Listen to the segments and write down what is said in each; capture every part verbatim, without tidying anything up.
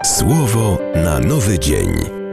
Słowo na nowy dzień.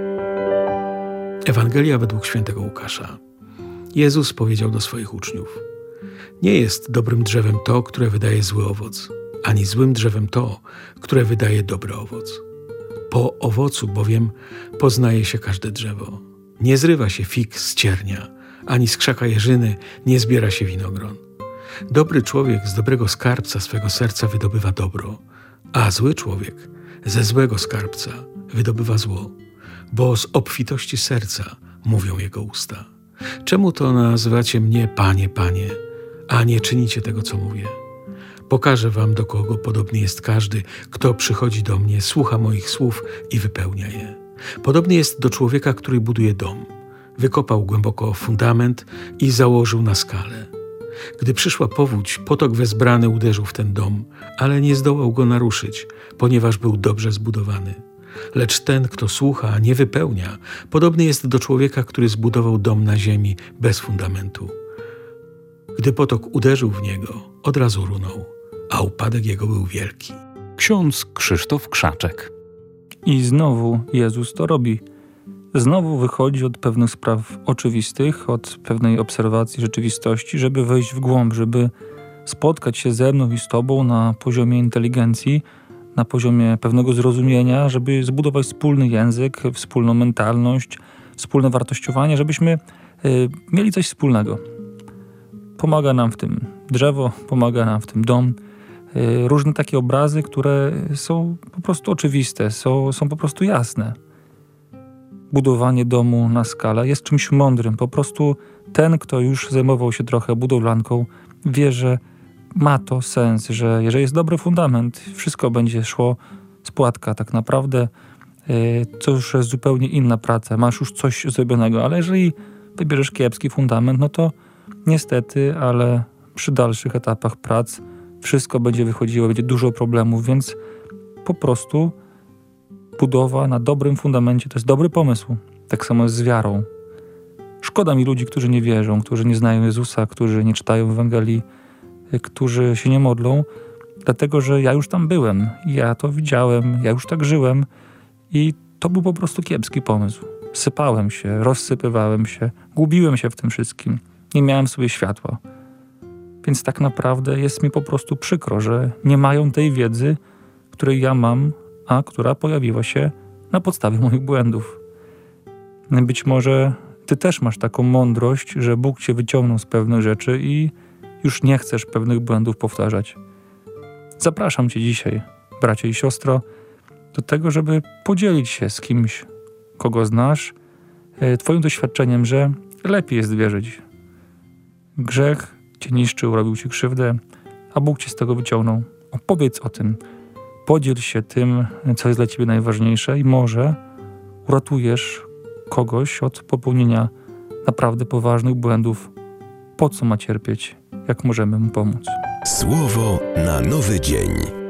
Ewangelia według świętego Łukasza. Jezus powiedział do swoich uczniów: Nie jest dobrym drzewem to, które wydaje zły owoc, ani złym drzewem to, które wydaje dobry owoc. Po owocu bowiem poznaje się każde drzewo. Nie zrywa się fig z ciernia, ani z krzaka jeżyny nie zbiera się winogron. Dobry człowiek z dobrego skarbca swego serca wydobywa dobro, a zły człowiek ze złego skarbca wydobywa zło, bo z obfitości serca mówią jego usta. Czemu to nazywacie mnie Panie, Panie, a nie czynicie tego, co mówię? Pokażę wam, do kogo podobny jest każdy, kto przychodzi do mnie, słucha moich słów i wypełnia je. Podobny jest do człowieka, który buduje dom. Wykopał głęboko fundament i założył na skalę. Gdy przyszła powódź, potok wezbrany uderzył w ten dom, ale nie zdołał go naruszyć, ponieważ był dobrze zbudowany. Lecz ten, kto słucha, a nie wypełnia, podobny jest do człowieka, który zbudował dom na ziemi bez fundamentu. Gdy potok uderzył w niego, od razu runął, a upadek jego był wielki. Ksiądz Krzysztof Krzaczek. I znowu Jezus to robi. Znowu wychodzi od pewnych spraw oczywistych, od pewnej obserwacji rzeczywistości, żeby wejść w głąb, żeby spotkać się ze mną i z Tobą na poziomie inteligencji, na poziomie pewnego zrozumienia, żeby zbudować wspólny język, wspólną mentalność, wspólne wartościowanie, żebyśmy y, mieli coś wspólnego. Pomaga nam w tym drzewo, pomaga nam w tym dom. Y, różne takie obrazy, które są po prostu oczywiste, są, są po prostu jasne. Budowanie domu na skalę jest czymś mądrym. Po prostu ten, kto już zajmował się trochę budowlanką, wie, że ma to sens, że jeżeli jest dobry fundament, wszystko będzie szło z płatka tak naprawdę. To już jest zupełnie inna praca. Masz już coś zrobionego, ale jeżeli wybierzesz kiepski fundament, no to niestety, ale przy dalszych etapach prac wszystko będzie wychodziło, będzie dużo problemów, więc po prostu budowa na dobrym fundamencie to jest dobry pomysł. Tak samo jest z wiarą. Szkoda mi ludzi, którzy nie wierzą, którzy nie znają Jezusa, którzy nie czytają Ewangelii, którzy się nie modlą, dlatego że ja już tam byłem, ja to widziałem, ja już tak żyłem i to był po prostu kiepski pomysł. Sypałem się, rozsypywałem się, gubiłem się w tym wszystkim, nie miałem sobie światła. Więc tak naprawdę jest mi po prostu przykro, że nie mają tej wiedzy, której ja mam, a która pojawiła się na podstawie moich błędów. Być może ty też masz taką mądrość, że Bóg cię wyciągnął z pewnych rzeczy i już nie chcesz pewnych błędów powtarzać. Zapraszam cię dzisiaj, bracie i siostro, do tego, żeby podzielić się z kimś, kogo znasz, twoim doświadczeniem, że lepiej jest wierzyć. Grzech cię niszczył, robił ci krzywdę, a Bóg cię z tego wyciągnął. Opowiedz o tym. Podziel się tym, co jest dla ciebie najważniejsze i może uratujesz kogoś od popełnienia naprawdę poważnych błędów. Po co ma cierpieć? Jak możemy mu pomóc? Słowo na nowy dzień.